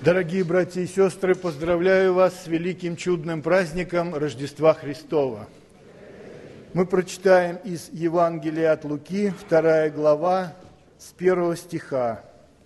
Дорогие братья и сестры, поздравляю вас с великим чудным праздником Рождества Христова. Мы прочитаем из Евангелия от Луки, 2 глава, с 1 стиха.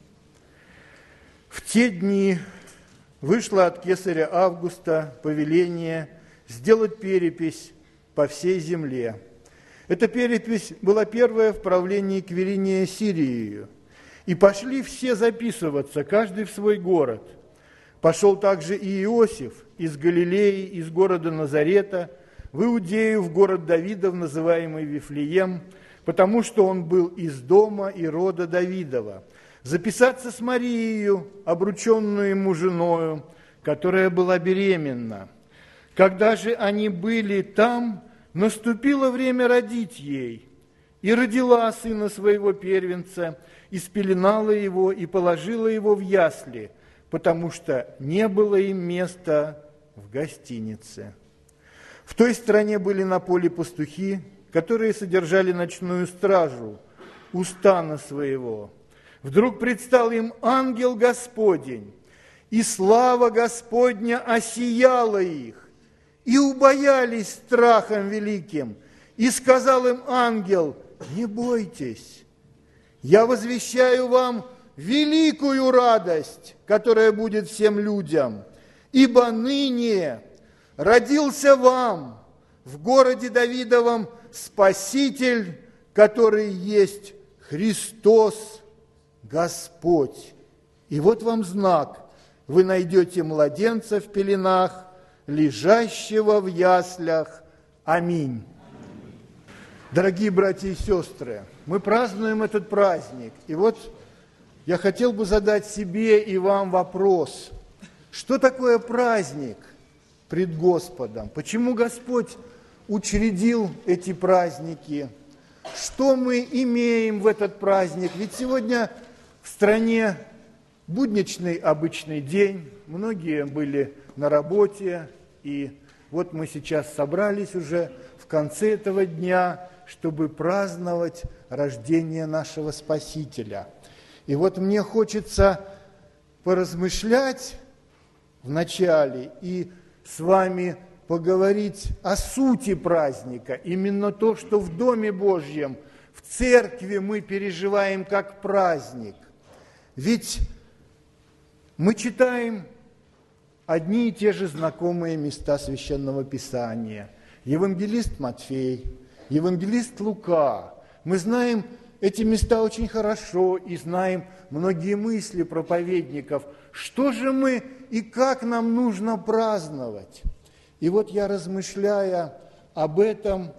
«В те дни вышло от кесаря Августа повеление сделать перепись по всей земле. Эта перепись была первая в правлении Квиринея Сирией. И пошли все записываться, каждый в свой город. Пошел также и Иосиф из Галилеи, из города Назарета, в Иудею, в город Давидов, называемый Вифлеем, потому что он был из дома и рода Давидова, записаться с Марией, обрученную ему женою, которая была беременна. Когда же они были там, наступило время родить ей, и родила сына своего первенца, и спеленала его, и положила его в ясли, потому что не было им места в гостинице. В той стране были на поле пастухи, которые содержали ночную стражу у стана своего. Вдруг предстал им ангел Господень, и слава Господня осияла их, и убоялись страхом великим. И сказал им ангел: не бойтесь, я возвещаю вам великую радость, которая будет всем людям, ибо ныне родился вам в городе Давидовом Спаситель, который есть Христос Господь. И вот вам знак: вы найдете младенца в пеленах, лежащего в яслях. Аминь». Дорогие братья и сестры, мы празднуем этот праздник. И вот я хотел бы задать себе и вам вопрос: что такое праздник пред Господом? Почему Господь учредил эти праздники? Что мы имеем в этот праздник? Ведь сегодня в стране будничный обычный день, многие были на работе, и вот мы сейчас собрались уже в конце этого дня, чтобы праздновать рождение нашего Спасителя. И вот мне хочется поразмышлять вначале и с вами поговорить о сути праздника. Именно то, что в Доме Божьем, в церкви мы переживаем как праздник. Ведь мы читаем одни и те же знакомые места Священного Писания. Евангелист Матфей, Евангелист Лука. Мы знаем эти места очень хорошо и знаем многие мысли проповедников. Что же мы и как нам нужно праздновать? И вот я, размышляя об этом,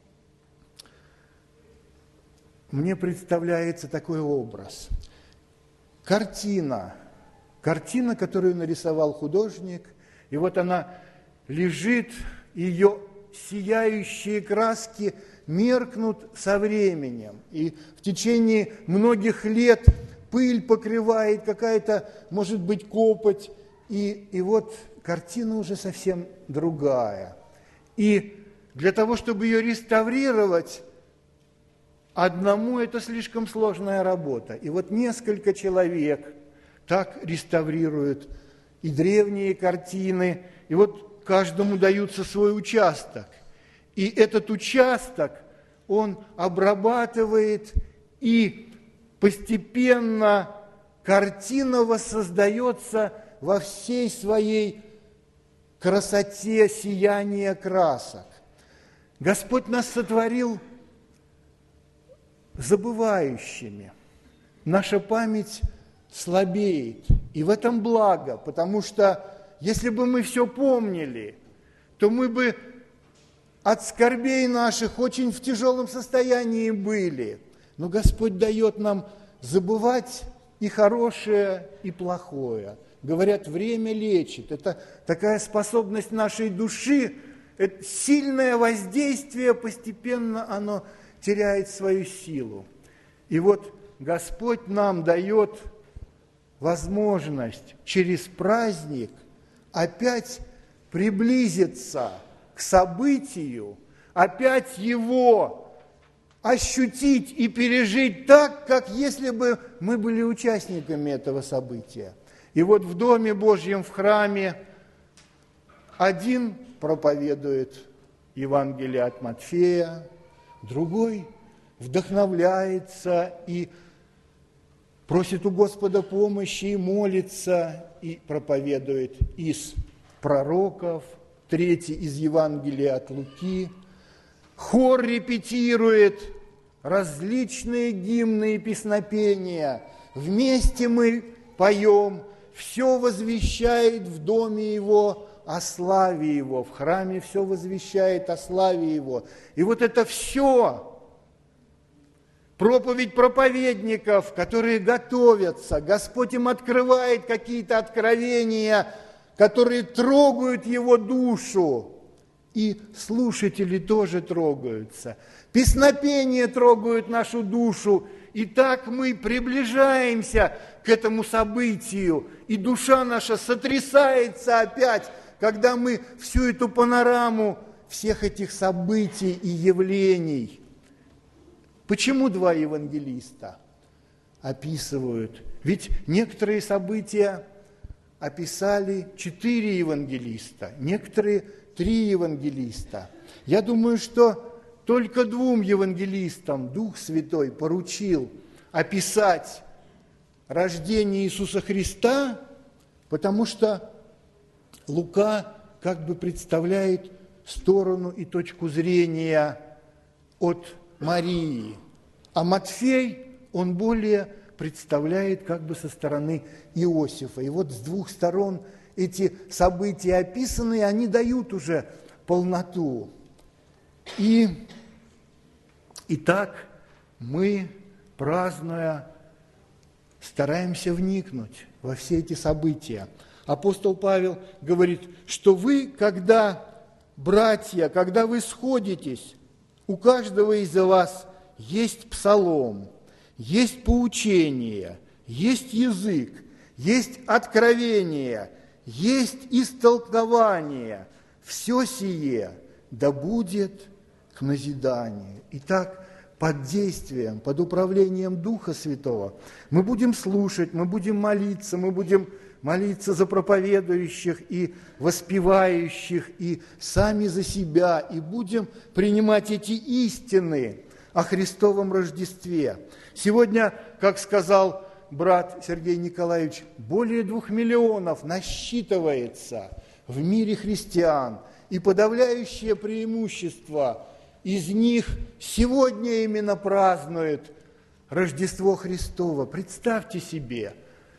мне представляется такой образ. Картина, которую нарисовал художник, и вот она лежит, ее сияющие краски меркнут со временем, и в течение многих лет пыль покрывает какая-то, может быть, копоть, и вот картина уже совсем другая. И для того, чтобы ее реставрировать, одному это слишком сложная работа. И вот несколько человек так реставрируют и древние картины, и вот каждому дается свой участок. И этот участок он обрабатывает, и постепенно картина воссоздается во всей своей красоте сияния красок. Господь нас сотворил забывающими. Наша память слабеет, и в этом благо, потому что если бы мы все помнили, то мы бы от скорбей наших очень в тяжелом состоянии были. Но Господь дает нам забывать и хорошее, и плохое. Говорят, время лечит. Это такая способность нашей души, это сильное воздействие, постепенно оно теряет свою силу. И вот Господь нам дает возможность через праздник опять приблизиться к событию, опять его ощутить и пережить так, как если бы мы были участниками этого события. И вот в Доме Божьем, в храме, один проповедует Евангелие от Матфея, другой вдохновляется и просит у Господа помощи, и молится, и проповедует из пророков, третий из Евангелия от Луки. Хор репетирует различные гимны и песнопения. Вместе мы поем, все возвещает в доме его о славе его, в храме все возвещает о славе его. И вот это все проповедь проповедников, которые готовятся, Господь им открывает какие-то откровения, которые трогают его душу, и слушатели тоже трогаются. Песнопения трогают нашу душу, и так мы приближаемся к этому событию, и душа наша сотрясается опять, когда мы всю эту панораму всех этих событий и явлений. Почему два евангелиста описывают? Ведь некоторые события описали 4 евангелиста, некоторые 3 евангелиста. Я думаю, что только 2 евангелистам Дух Святой поручил описать рождение Иисуса Христа, потому что Лука как бы представляет сторону и точку зрения от Марии, а Матфей, он более представляет как бы со стороны Иосифа. И вот с 2 сторон эти события описаны, и они дают уже полноту. И так мы, празднуя, стараемся вникнуть во все эти события. Апостол Павел говорит, что вы, когда, братья, когда вы сходитесь, у каждого из вас есть псалом, есть поучение, есть язык, есть откровение, есть истолкование. Все сие да будет к назиданию. Итак, под действием, под управлением Духа Святого мы будем слушать, мы будем молиться за проповедующих и воспевающих, и сами за себя, и будем принимать эти истины о Христовом Рождестве. Сегодня, как сказал брат Сергей Николаевич, более 2 миллионов насчитывается в мире христиан, и подавляющее преимущество из них сегодня именно празднует Рождество Христово. Представьте себе,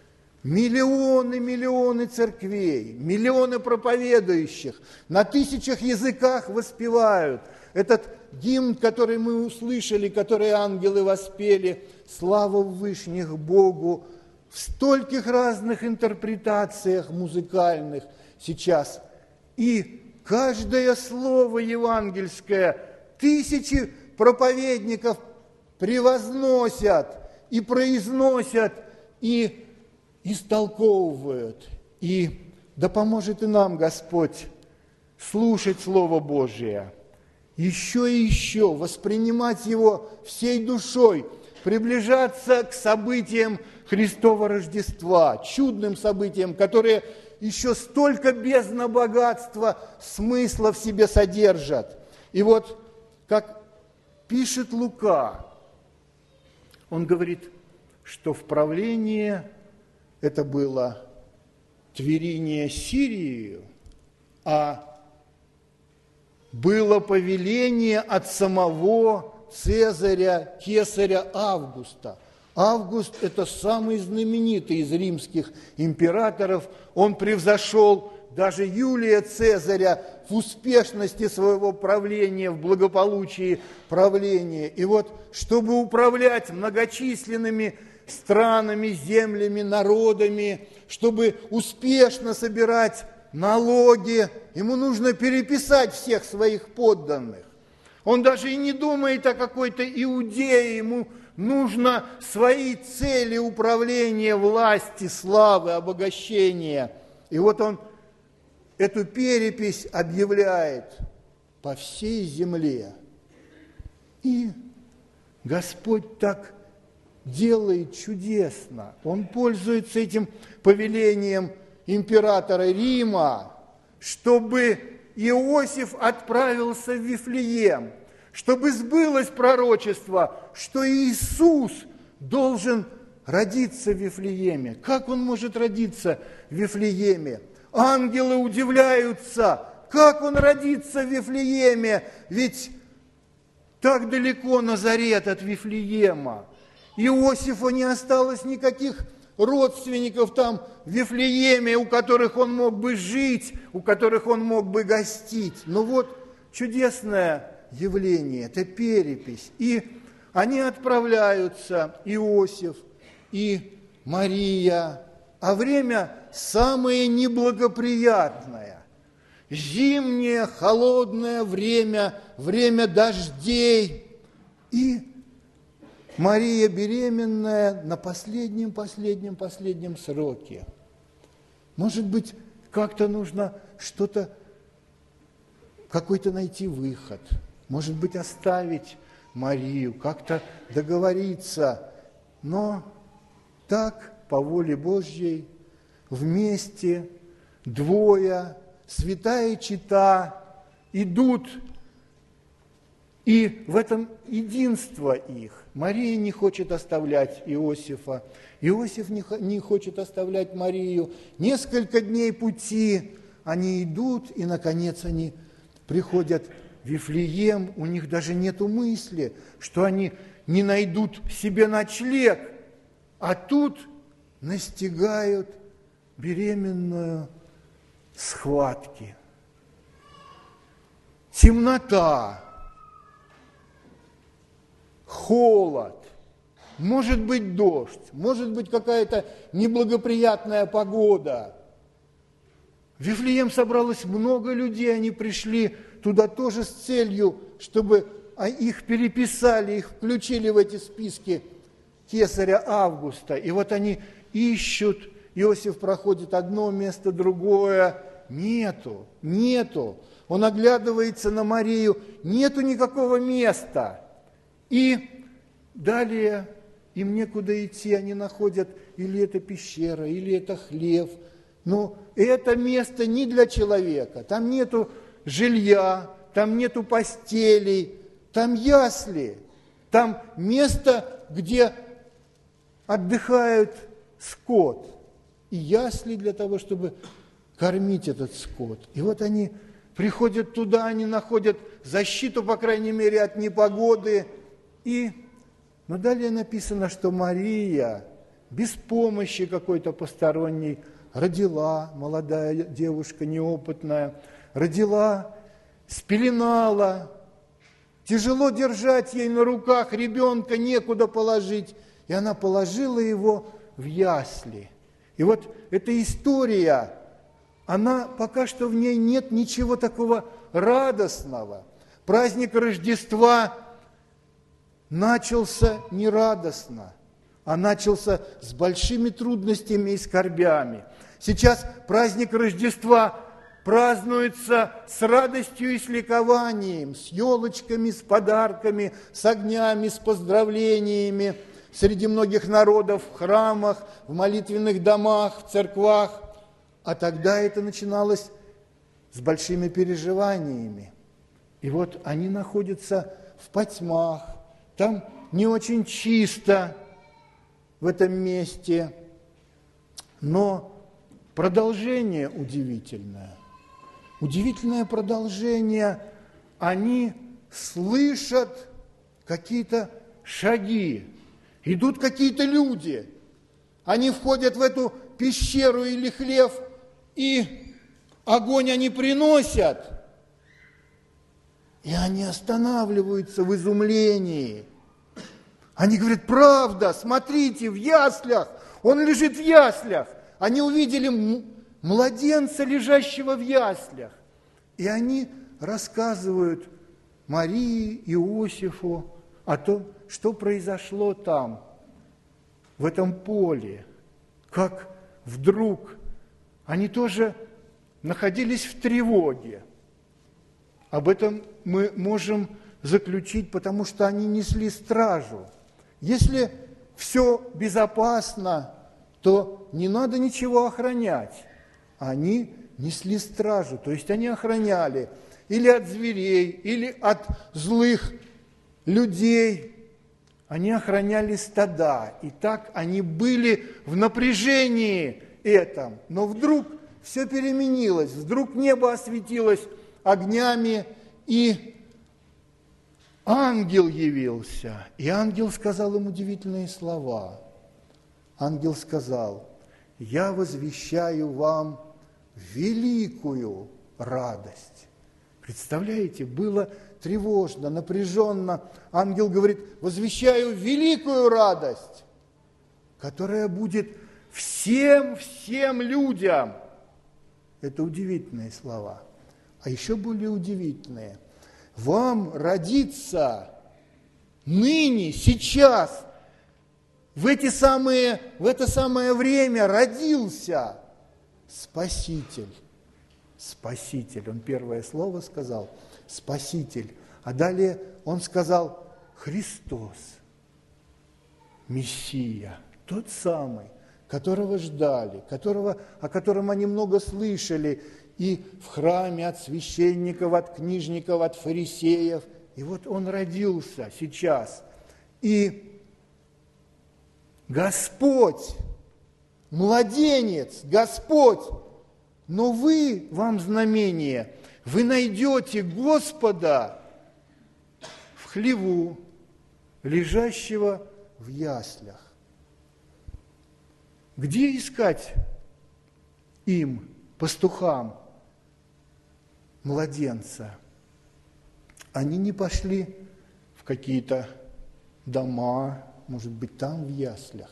миллионы церквей, миллионы проповедующих, на 1000 языках воспевают этот гимн, который мы услышали, который ангелы воспели, «Слава Вышних Богу», в стольких разных интерпретациях музыкальных сейчас. И каждое слово евангельское 1000 проповедников превозносят и произносят, и истолковывают. И да поможет и нам Господь слушать Слово Божие, еще и еще воспринимать его всей душой, приближаться к событиям Христова Рождества, чудным событиям, которые еще столько бездна богатства, смысла в себе содержат. И вот, как пишет Лука, он говорит, что в правлении это было тверение Сирию, а было повеление от самого Цезаря, кесаря Августа. Август – это самый знаменитый из римских императоров. Он превзошел даже Юлия Цезаря в успешности своего правления, в благополучии правления. И вот, чтобы управлять многочисленными странами, землями, народами, чтобы успешно собирать налоги, ему нужно переписать всех своих подданных. Он даже и не думает о какой-то иудее, ему нужно свои цели управления, власти, славы, обогащения. И вот он эту перепись объявляет по всей земле. И Господь так делает чудесно. Он пользуется этим повелением императора Рима, чтобы Иосиф отправился в Вифлеем, чтобы сбылось пророчество, что Иисус должен родиться в Вифлееме. Как он может родиться в Вифлееме? Ангелы удивляются, как он родится в Вифлееме, ведь так далеко Назарет от Вифлеема. Иосифу не осталось никаких родственников там в Вифлееме, у которых он мог бы жить, у которых он мог бы гостить. Но вот чудесное явление, это перепись. И они отправляются, Иосиф и Мария, а время самое неблагоприятное. Зимнее, холодное время, время дождей. И Мария беременная на последнем сроке. Может быть, как-то нужно что-то, какой-то найти выход. Может быть, оставить Марию, как-то договориться. Но так, по воле Божьей, вместе двое, святая чета, идут, и в этом единство их. Мария не хочет оставлять Иосифа, Иосиф не хочет оставлять Марию. Несколько дней пути они идут, и, наконец, они приходят в Вифлеем. У них даже нету мысли, что они не найдут себе ночлег, а тут настигают беременную схватки. Темнота, холод, может быть дождь, может быть какая-то неблагоприятная погода. В Вифлеем собралось много людей, они пришли туда тоже с целью, чтобы их переписали, их включили в эти списки кесаря Августа. И вот они ищут, Иосиф проходит одно место, другое. Нету. Он оглядывается на Марию, нету никакого места. И далее им некуда идти, они находят или это пещера, или это хлев. Но это место не для человека, там нету жилья, там нету постелей, там ясли, там место, где отдыхает скот. И ясли для того, чтобы кормить этот скот. И вот они приходят туда, они находят защиту, по крайней мере, от непогоды. Но далее написано, что Мария без помощи какой-то посторонней родила, молодая девушка, неопытная, родила, спеленала, тяжело держать ей на руках ребенка, некуда положить, и она положила его в ясли. И вот эта история, она пока что в ней нет ничего такого радостного. Праздник Рождества начался не радостно, а начался с большими трудностями и скорбями. Сейчас праздник Рождества празднуется с радостью и с ликованием, с елочками, с подарками, с огнями, с поздравлениями среди многих народов, в храмах, в молитвенных домах, в церквах. А тогда это начиналось с большими переживаниями. И вот они находятся в потьмах, там не очень чисто в этом месте, но продолжение удивительное. Удивительное продолжение. Они слышат какие-то шаги, идут какие-то люди. Они входят в эту пещеру или хлев, и огонь они приносят. И они останавливаются в изумлении. Они говорят: правда, смотрите, в яслях, он лежит в яслях. Они увидели младенца, лежащего в яслях. И они рассказывают Марии, Иосифу о том, что произошло там, в этом поле. Как вдруг они тоже находились в тревоге. Об этом мы можем заключить, потому что они несли стражу. Если все безопасно, то не надо ничего охранять. Они несли стражу, то есть они охраняли или от зверей, или от злых людей. Они охраняли стада, и так они были в напряжении этом. Но вдруг все переменилось, вдруг небо осветилось огнями, и ангел явился. И ангел сказал им удивительные слова. Ангел сказал: «Я возвещаю вам великую радость». Представляете, было тревожно, напряженно. Ангел говорит: «Возвещаю великую радость, которая будет всем людям». Это удивительные слова. А еще более удивительные. Вам родится ныне, сейчас, в это самое время родился Спаситель. Спаситель. Он первое слово сказал – Спаситель. А далее он сказал – Христос, Мессия, тот самый, которого ждали, о котором они много слышали и в храме от священников, от книжников, от фарисеев. И вот он родился сейчас. И Господь, младенец, Господь, но вам знамение, вы найдете Господа в хлеву, лежащего в яслях. Где искать им, пастухам, младенца? Они не пошли в какие-то дома, может быть, там в яслях.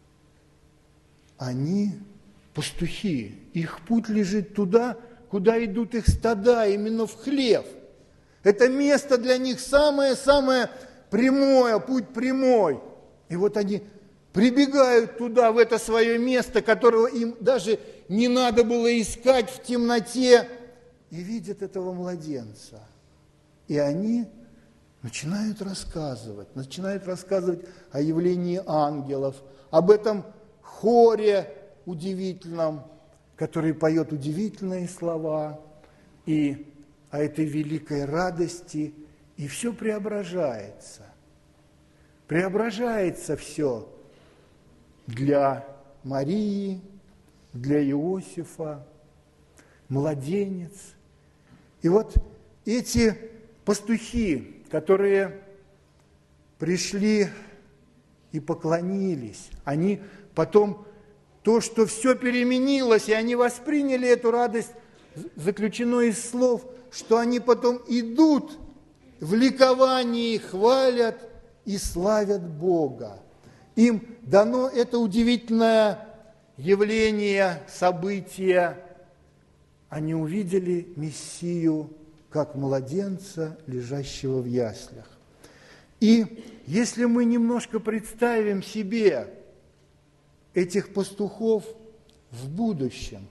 Они пастухи, их путь лежит туда, куда идут их стада, именно в хлев. Это место для них самое-самое прямое, путь прямой. И вот они прибегают туда, в это свое место, которого им даже не надо было искать в темноте, и видят этого младенца. И они начинают рассказывать о явлении ангелов, об этом хоре удивительном, который поет удивительные слова, и о этой великой радости, и все преображается. Преображается все для Марии, для Иосифа, младенец. И вот эти пастухи, которые пришли и поклонились, они потом, то, что все переменилось, и они восприняли эту радость, заключено из слов, что они потом идут в ликовании, хвалят и славят Бога. Им дано это удивительное явление, событие. Они увидели Мессию как младенца, лежащего в яслях. И если мы немножко представим себе этих пастухов в будущем,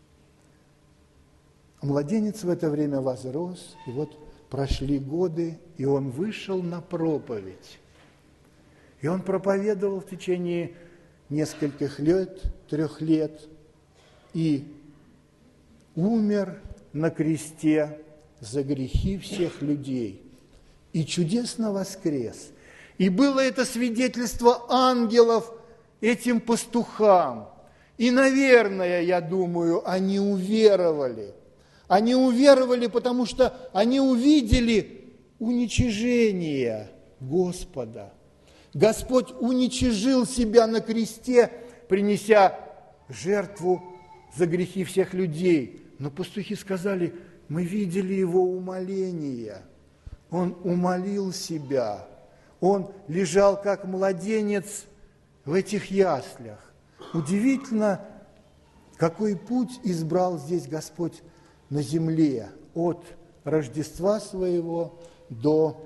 младенец в это время возрос, и вот прошли годы, и он вышел на проповедь. И он проповедовал в течение нескольких лет, 3 лет, и умер на кресте за грехи всех людей. И чудесно воскрес. И было это свидетельство ангелов этим пастухам. И, наверное, я думаю, они уверовали. Они уверовали, потому что они увидели уничижение Господа. Господь уничижил себя на кресте, принеся жертву за грехи всех людей. Но пастухи сказали: мы видели его умоление. Он умолил себя. Он лежал как младенец в этих яслях. Удивительно, какой путь избрал здесь Господь на земле от Рождества своего до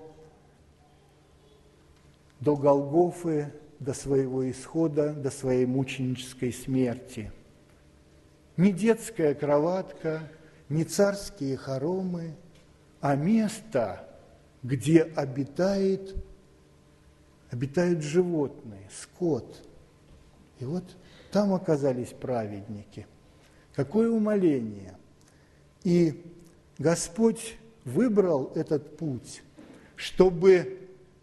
Голгофы, до своего исхода, до своей мученической смерти. Не детская кроватка, не царские хоромы, а место, где обитает обитают животные, скот. И вот там оказались праведники. Какое умиление! И Господь выбрал этот путь, чтобы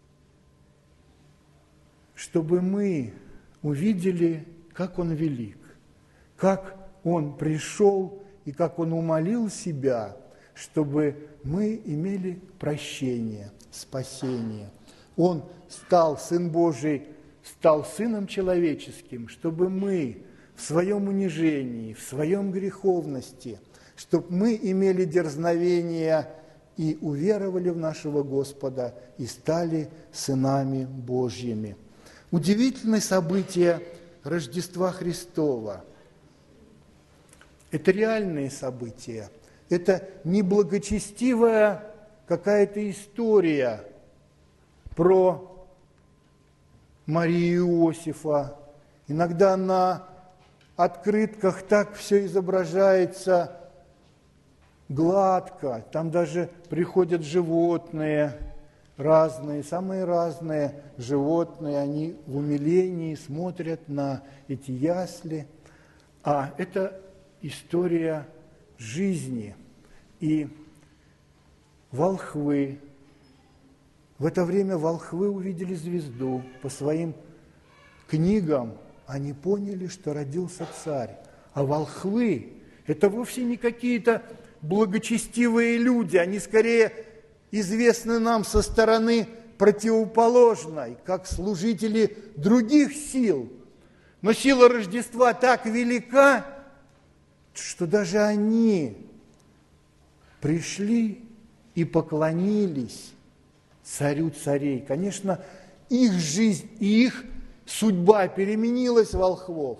мы увидели, как Он велик, как Он пришел и как Он умолил себя, чтобы мы имели прощение, спасение. Он стал, Сын Божий, стал Сыном Человеческим, чтобы мы в своем унижении, в своем греховности, чтобы мы имели дерзновение и уверовали в нашего Господа и стали сынами Божьими. Удивительное событие Рождества Христова. Это реальные события. Это не благочестивая какая-то история про Марию и Иосифа. Иногда на открытках так все изображается гладко, там даже приходят животные разные, самые разные животные, они в умилении смотрят на эти ясли. А это история жизни. И волхвы, в это время волхвы увидели звезду. По своим книгам они поняли, что родился царь. А волхвы – это вовсе не какие-то благочестивые люди, они скорее известны нам со стороны противоположной, как служители других сил. Но сила Рождества так велика, что даже они пришли и поклонились царю царей. Конечно, их жизнь и их судьба переменилась, волхвов.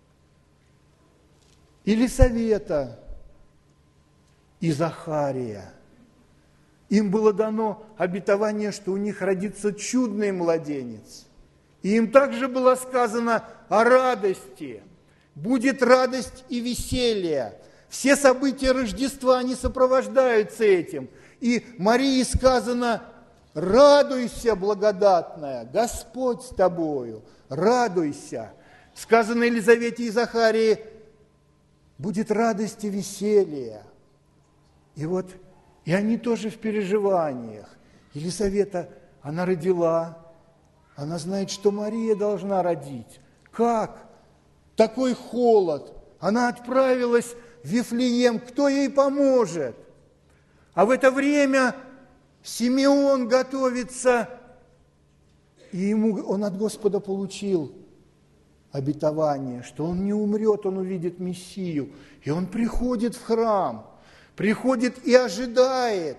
Елисавета и Захария. Им было дано обетование, что у них родится чудный младенец. И им также было сказано о радости. Будет радость и веселье. Все события Рождества, они сопровождаются этим. И Марии сказано: радуйся, благодатная, Господь с тобою, радуйся. Сказано Елизавете и Захарии: будет радость и веселье. И вот, и они тоже в переживаниях. Елизавета, она родила, она знает, что Мария должна родить. Как? Такой холод. Она отправилась в Вифлеем, кто ей поможет? А в это время Симеон готовится, и он от Господа получил обетование, что он не умрет, он увидит Мессию. И он приходит в храм, приходит и ожидает.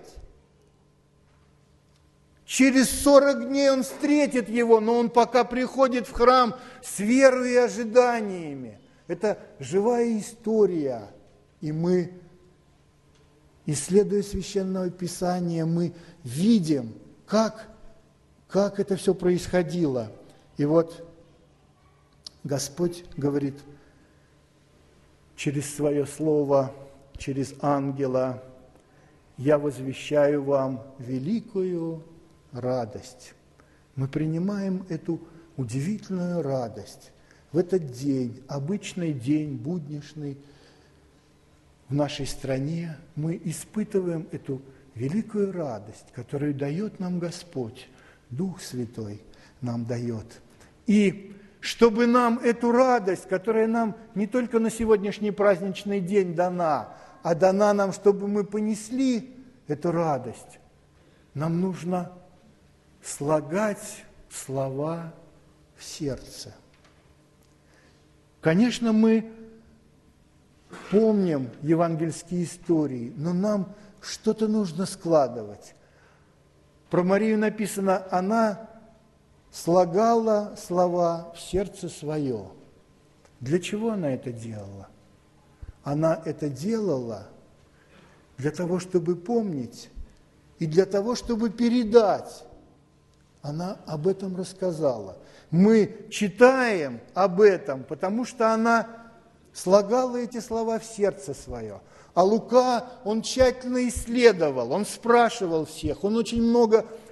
Через 40 дней он встретит его, но он пока приходит в храм с верой и ожиданиями. Это живая история. И мы, исследуя Священное Писание, мы видим, как это все происходило. И вот Господь говорит через свое слово, через ангела: «Я возвещаю вам великую радость». Мы принимаем эту удивительную радость. В этот день, обычный день, буднишный, в нашей стране мы испытываем эту великую радость, которую дает нам Господь, Дух Святой нам дает. И чтобы нам эту радость, которая нам не только на сегодняшний праздничный день дана, а дана нам, чтобы мы понесли эту радость, нам нужно слагать слова в сердце. Конечно, мы помним евангельские истории, но нам что-то нужно складывать. Про Марию написано: она слагала слова в сердце свое. Для чего она это делала? Она это делала для того, чтобы помнить, и для того, чтобы передать. Она об этом рассказала. Мы читаем об этом, потому что она слагала эти слова в сердце свое. А Лука, он тщательно исследовал, он спрашивал всех, он очень много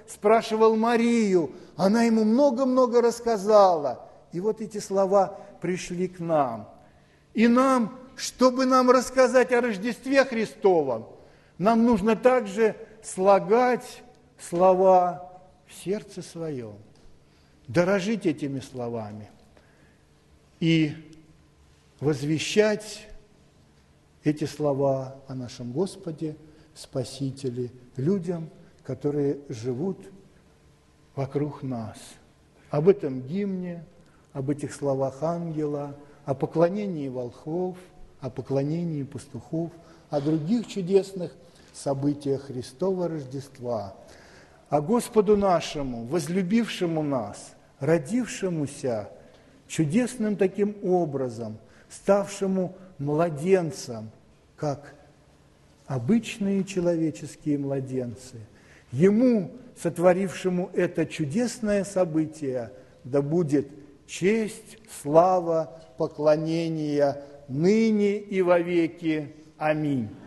спрашивал Марию, она ему много-много рассказала. И вот эти слова пришли к нам. И нам, чтобы нам рассказать о Рождестве Христовом, нам нужно также слагать слова в сердце своем, дорожить этими словами и возвещать эти слова о нашем Господе, Спасителе, людям, которые живут вокруг нас. Об этом гимне, об этих словах ангела, о поклонении волхвов, о поклонении пастухов, о других чудесных событиях Христова Рождества, о Господу нашему, возлюбившему нас, родившемуся чудесным таким образом, ставшему младенцем, как обычные человеческие младенцы. Ему, сотворившему это чудесное событие, да будет честь, слава, поклонение ныне и вовеки. Аминь.